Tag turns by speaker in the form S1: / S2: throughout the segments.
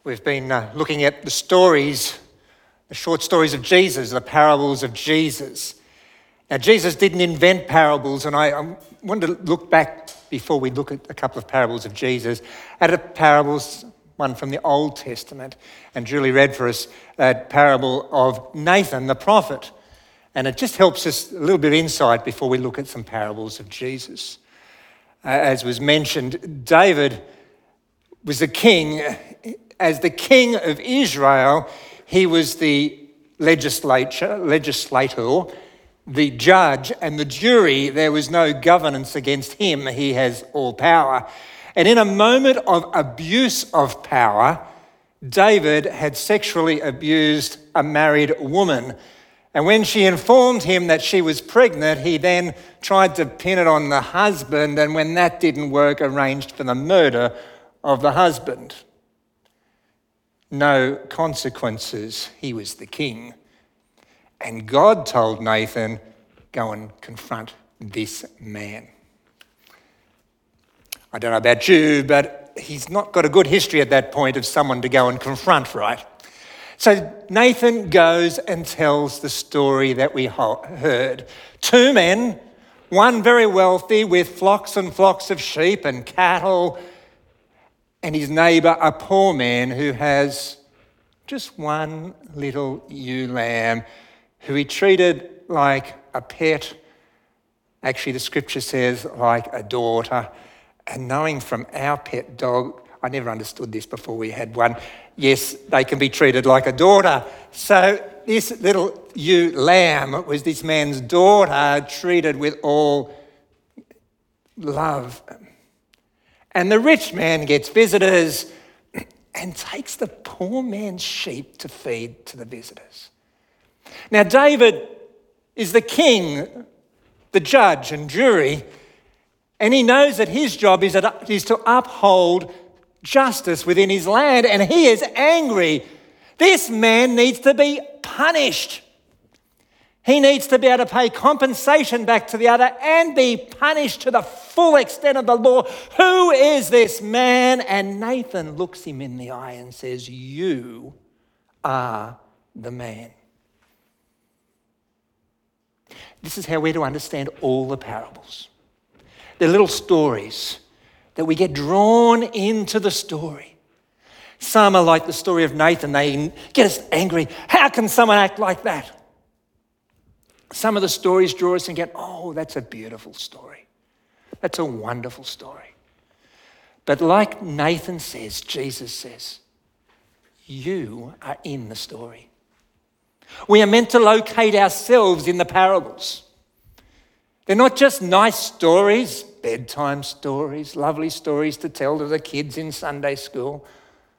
S1: We've been looking at the stories, the short stories of Jesus, the parables of Jesus. Now, Jesus didn't invent parables, and I wanted to look back before we look at a couple of parables of Jesus, at a parables, one from the Old Testament. And Julie read for us a parable of Nathan the prophet. And it just helps us a little bit of insight before we look at some parables of Jesus. As was mentioned, David was the king. As the king of Israel, he was the legislator, the judge and the jury. There was no governance against him. He has all power. And in a moment of abuse of power, David had sexually abused a married woman. And when she informed him that she was pregnant, he then tried to pin it on the husband, and when that didn't work, arranged for the murder of the husband. No consequences. He was the king. And God told Nathan, go and confront this man. I don't know about you, but he's not got a good history at that point of someone to go and confront, right? So Nathan goes and tells the story that we heard. Two men, one very wealthy with flocks and flocks of sheep and cattle, and his neighbour, a poor man who has just one little ewe lamb who he treated like a pet. Actually, the scripture says like a daughter. And knowing from our pet dog, I never understood this before we had one. Yes, they can be treated like a daughter. So this little ewe lamb was this man's daughter, treated with all love. And the rich man gets visitors and takes the poor man's sheep to feed to the visitors. Now, David is the king, the judge and jury, and he knows that his job is to uphold justice within his land, and he is angry. This man needs to be punished. He needs to be able to pay compensation back to the other and be punished to the full extent of the law. Who is this man? And Nathan looks him in the eye and says, you are the man. This is how we're to understand all the parables. They're little stories that we get drawn into the story. Some are like the story of Nathan. They get us angry. How can someone act like that? Some of the stories draw us and get, oh, that's a beautiful story. That's a wonderful story. But like Nathan says, Jesus says, you are in the story. We are meant to locate ourselves in the parables. They're not just nice stories, bedtime stories, lovely stories to tell to the kids in Sunday school.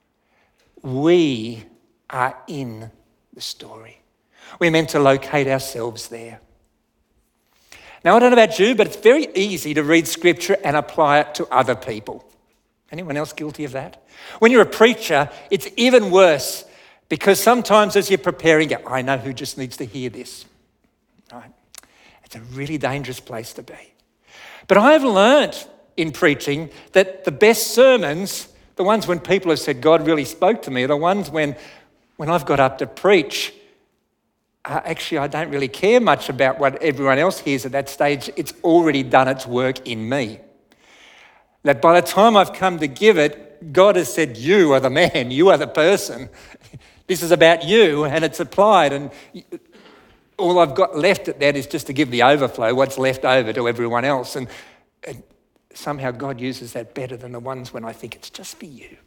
S1: We are in the story. We're meant to locate ourselves there. Now, I don't know about you, but it's very easy to read scripture and apply it to other people. Anyone else guilty of that? When you're a preacher, it's even worse, because sometimes as you're preparing, I know who just needs to hear this. Right? It's a really dangerous place to be. But I've learnt in preaching that the best sermons, the ones when people have said, God really spoke to me, are the ones when I've got up to preach. Actually, I don't really care much about what everyone else hears at that stage. It's already done its work in me. That by the time I've come to give it, God has said, you are the man, you are the person. This is about you, and it's applied. And all I've got left at that is just to give the overflow, what's left over to everyone else. And somehow God uses that better than the ones when I think it's just for you.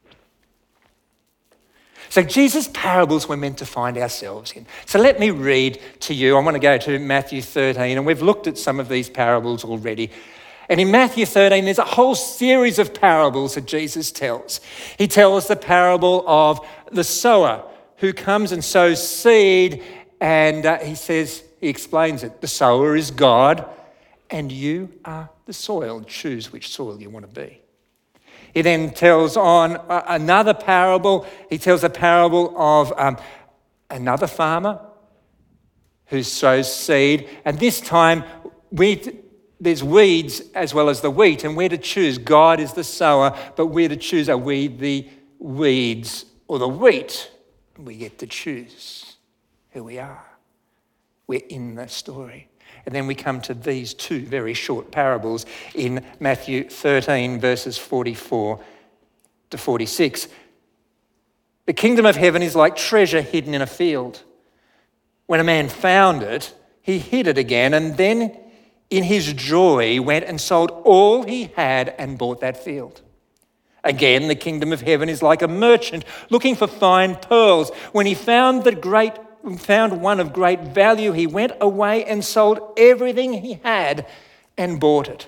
S1: So Jesus' parables we're meant to find ourselves in. So let me read to you. I want to go to Matthew 13, and we've looked at some of these parables already. And in Matthew 13, there's a whole series of parables that Jesus tells. He tells the parable of the sower who comes and sows seed, and he explains it. The sower is God, and you are the soil. Choose which soil you want to be. He then tells on another parable. He tells a parable of another farmer who sows seed. And this time, there's weeds as well as the wheat, and we're to choose. God is the sower, but we're to choose, are we the weeds or the wheat. We get to choose who we are. We're in the story. And then we come to these two very short parables in Matthew 13, verses 44 to 46. The kingdom of heaven is like treasure hidden in a field. When a man found it, he hid it again, and then in his joy went and sold all he had and bought that field. Again, the kingdom of heaven is like a merchant looking for fine pearls. When he found one of great value, he went away and sold everything he had and bought it.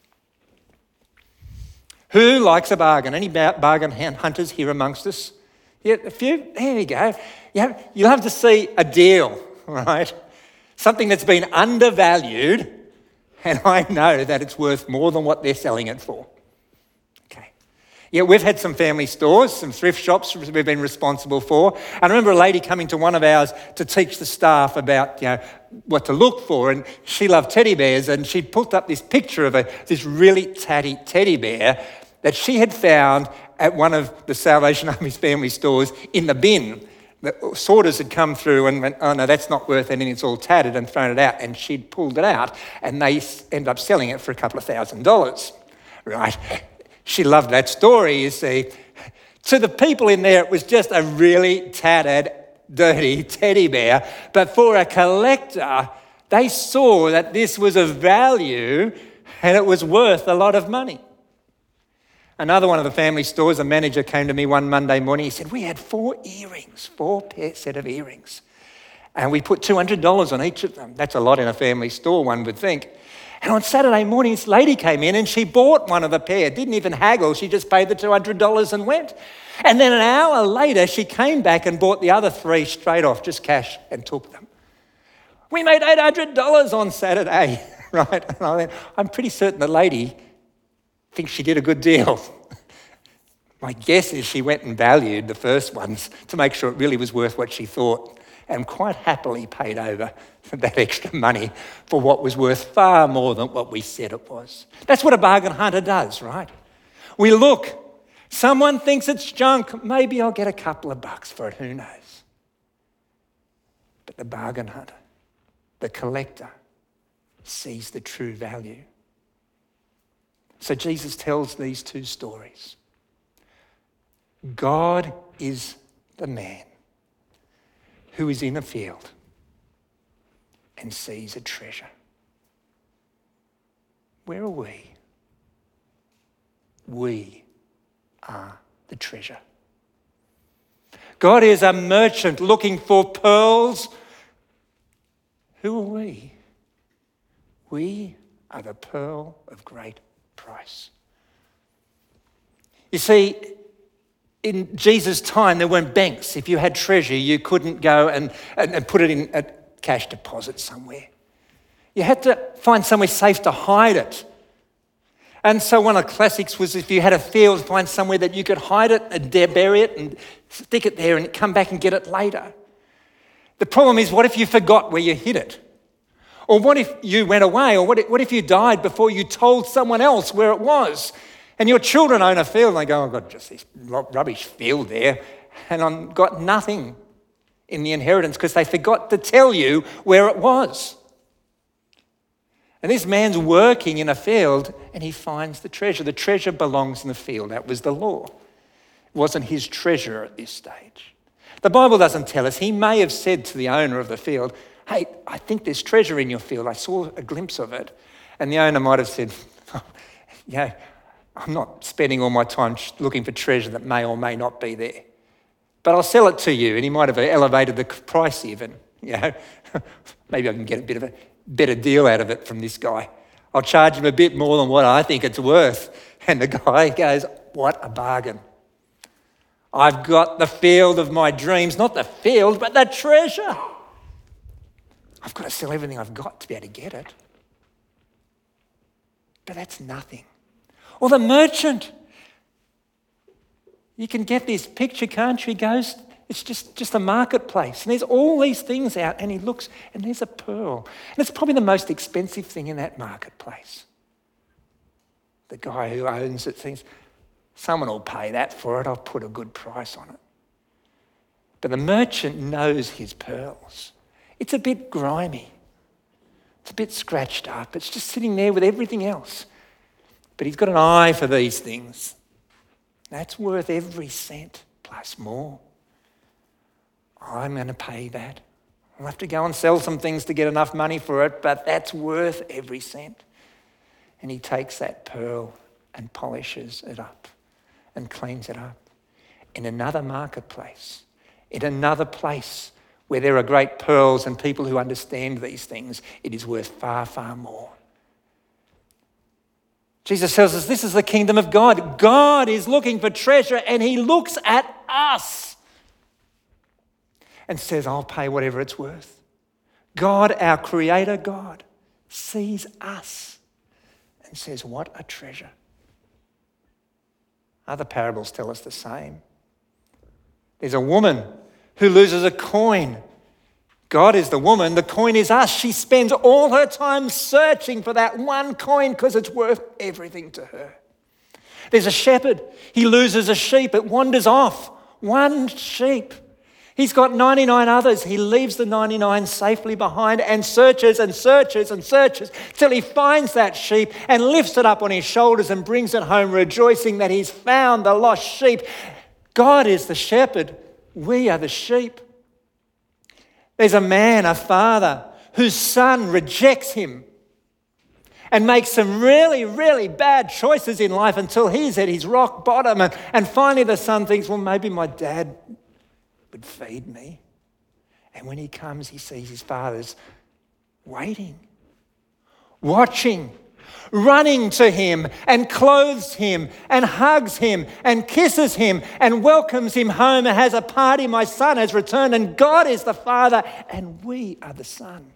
S1: Who likes a bargain? Any bargain hunters here amongst us? Yeah, a few? There we go. Yeah, you'll have to see a deal, right? Something that's been undervalued, and I know that it's worth more than what they're selling it for. Okay. Yeah, we've had some family stores, some thrift shops we've been responsible for. And I remember a lady coming to one of ours to teach the staff about, what to look for. And she loved teddy bears, and she'd put up this picture of this really tatty teddy bear that she had found at one of the Salvation Army's family stores in the bin. The sorters had come through and went, oh no, that's not worth anything, it's all tattered, and thrown it out. And she'd pulled it out, and they ended up selling it for a couple of $1,000, right? She loved that story, you see. To the people in there, it was just a really tattered, dirty teddy bear. But for a collector, they saw that this was of value and it was worth a lot of money. Another one of the family stores, a manager came to me one Monday morning. He said, we had 4 set of earrings. And we put $200 on each of them. That's a lot in a family store, one would think. And on Saturday morning, this lady came in and she bought one of the pair. Didn't even haggle. She just paid the $200 and went. And then an hour later, she came back and bought the other 3 straight off, just cash, and took them. We made $800 on Saturday, right? And I went, I'm pretty certain the lady thinks she did a good deal. My guess is she went and valued the first ones to make sure it really was worth what she thought, and quite happily paid over that extra money for what was worth far more than what we said it was. That's what a bargain hunter does, right? We look, someone thinks it's junk, maybe I'll get a couple of bucks for it, who knows? But the bargain hunter, the collector, sees the true value. So Jesus tells these 2 stories. God is the man who is in a field and sees a treasure. Where are we? We are the treasure. God is a merchant looking for pearls. Who are we? We are the pearl of great price. You see, in Jesus' time, there weren't banks. If you had treasure, you couldn't go and put it in a cash deposit somewhere. You had to find somewhere safe to hide it. And so one of the classics was if you had a field, find somewhere that you could hide it and bury it and stick it there and come back and get it later. The problem is, what if you forgot where you hid it? Or what if you went away? Or what if you died before you told someone else where it was? And your children own a field and they go, I've got just this rubbish field there and I've got nothing in the inheritance because they forgot to tell you where it was. And this man's working in a field and he finds the treasure. The treasure belongs in the field. That was the law. It wasn't his treasure at this stage. The Bible doesn't tell us. He may have said to the owner of the field, hey, I think there's treasure in your field. I saw a glimpse of it. And the owner might have said, I'm not spending all my time looking for treasure that may or may not be there. But I'll sell it to you. And he might have elevated the price even. Maybe I can get a bit of a better deal out of it from this guy. I'll charge him a bit more than what I think it's worth. And the guy goes, what a bargain. I've got the field of my dreams, not the field, but the treasure. I've got to sell everything I've got to be able to get it. But that's nothing. Or the merchant. You can get this picture, can't you? He goes, it's just a marketplace. And there's all these things out and he looks and there's a pearl. And it's probably the most expensive thing in that marketplace. The guy who owns it thinks, Someone will pay that for it. I'll put a good price on it. But the merchant knows his pearls. It's a bit grimy. It's a bit scratched up. It's just sitting there with everything else. But he's got an eye for these things. That's worth every cent plus more. I'm going to pay that. I'll have to go and sell some things to get enough money for it, but that's worth every cent. And he takes that pearl and polishes it up and cleans it up. In another marketplace, in another place where there are great pearls and people who understand these things, it is worth far, far more. Jesus tells us this is the kingdom of God. God is looking for treasure and he looks at us and says, I'll pay whatever it's worth. God, our creator God, sees us and says, what a treasure. Other parables tell us the same. There's a woman who loses a coin. God is the woman, the coin is us. She spends all her time searching for that one coin because it's worth everything to her. There's a shepherd. He loses a sheep. It wanders off. One sheep. He's got 99 others. He leaves the 99 safely behind and searches and searches and searches till he finds that sheep and lifts it up on his shoulders and brings it home rejoicing that he's found the lost sheep. God is the shepherd. We are the sheep. There's a man, a father, whose son rejects him and makes some really, really bad choices in life until he's at his rock bottom. And finally the son thinks, well, maybe my dad would feed me. And when he comes, he sees his father's waiting, watching, running to him and clothes him and hugs him and kisses him and welcomes him home and has a party. My son has returned, and God is the Father and we are the Son.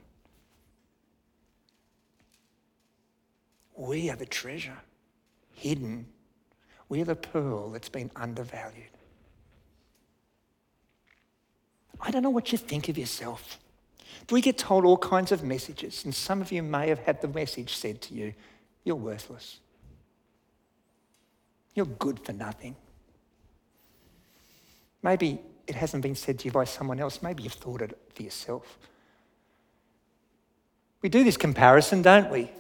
S1: We are the treasure hidden. We are the pearl that's been undervalued. I don't know what you think of yourself. We get told all kinds of messages, and some of you may have had the message said to you, you're worthless. You're good for nothing. Maybe it hasn't been said to you by someone else. Maybe you've thought it for yourself. We do this comparison, don't we?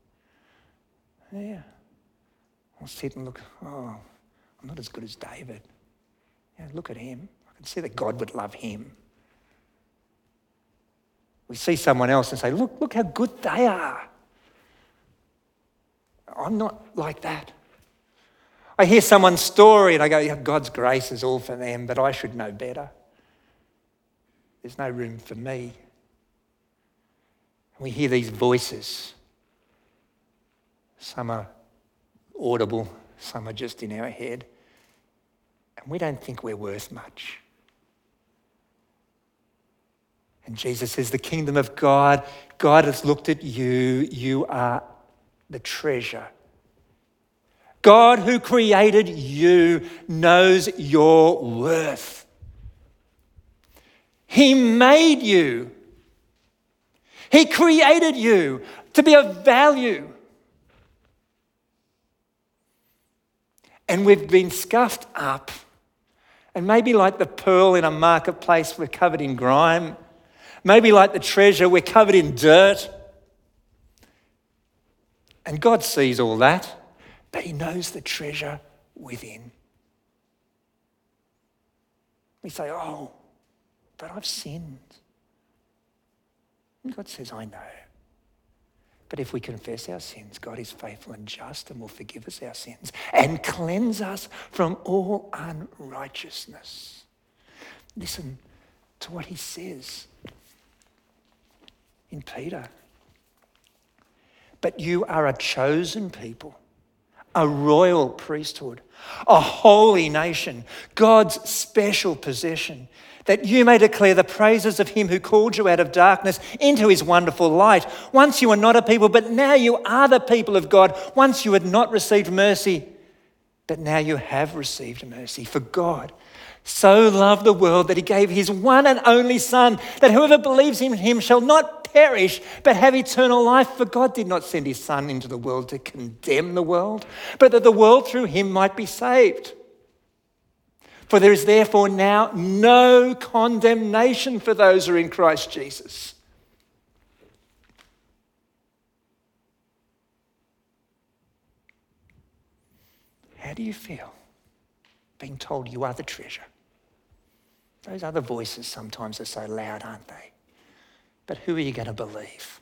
S1: Yeah. I'll sit and look, I'm not as good as David. Yeah, look at him. I can see that God would love him. We see someone else and say, look how good they are. I'm not like that. I hear someone's story and I go, yeah, God's grace is all for them, but I should know better. There's no room for me. We hear these voices. Some are audible, some are just in our head. And we don't think we're worth much. And Jesus says, the kingdom of God, God has looked at you. You are the treasure. God who created you knows your worth. He made you. He created you to be of value. And we've been scuffed up. And maybe like the pearl in a marketplace, we're covered in grime. Maybe like the treasure, we're covered in dirt. And God sees all that, but he knows the treasure within. We say, but I've sinned. And God says, I know. But if we confess our sins, God is faithful and just and will forgive us our sins and cleanse us from all unrighteousness. Listen to what he says in Peter. But you are a chosen people, a royal priesthood, a holy nation, God's special possession, that you may declare the praises of him who called you out of darkness into his wonderful light. Once you were not a people, but now you are the people of God. Once you had not received mercy, But now you have received mercy. For God so loved the world that he gave his one and only Son, that whoever believes in him shall not perish, but have eternal life. For God did not send his Son into the world to condemn the world, but that the world through him might be saved. For there is therefore now no condemnation for those who are in Christ Jesus. How do you feel being told you are the treasure? Those other voices sometimes are so loud, aren't they? But who are you going to believe?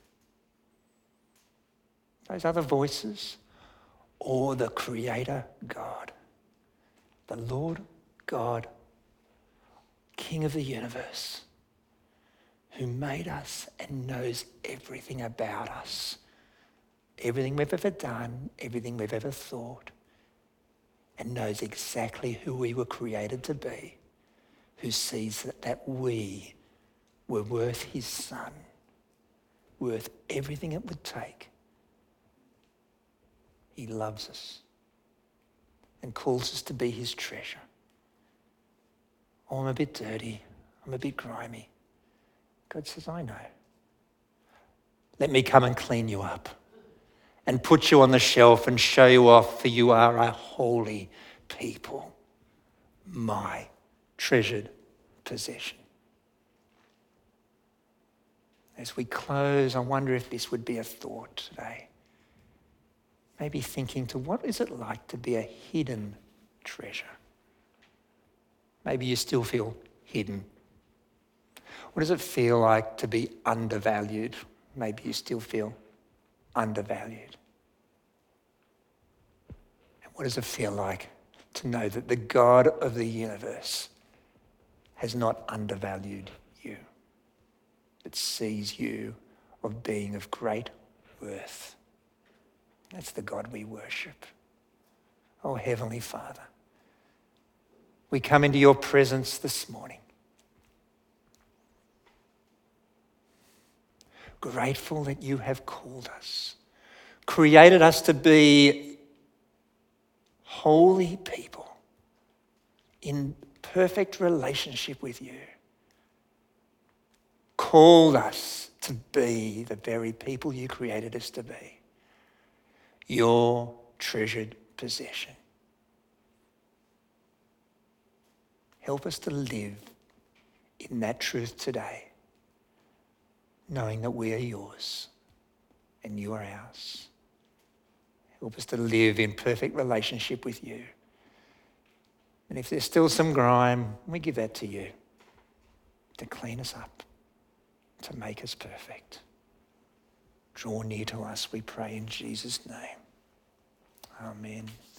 S1: Those other voices or the Creator God, the Lord God, King of the universe, who made us and knows everything about us, everything we've ever done, everything we've ever thought, and knows exactly who we were created to be, who sees that we were worth his Son, worth everything it would take. He loves us and calls us to be his treasure. Oh, I'm a bit dirty. I'm a bit grimy. God says, I know. Let me come and clean you up and put you on the shelf and show you off, for you are a holy people, my treasured possession. As we close, I wonder if this would be a thought today. Maybe thinking to what is it like to be a hidden treasure? Maybe you still feel hidden. What does it feel like to be undervalued? Maybe you still feel undervalued. And what does it feel like to know that the God of the universe has not undervalued you, but sees you of being of great worth? That's the God we worship. Oh, Heavenly Father, we come into your presence this morning, grateful that you have called us, created us to be holy people in perfect relationship with you, called us to be the very people you created us to be, your treasured possession. Help us to live in that truth today, knowing that we are yours and you are ours. Help us to live in perfect relationship with you. And if there's still some grime, we give that to you to clean us up, to make us perfect. Draw near to us, we pray in Jesus' name. Amen.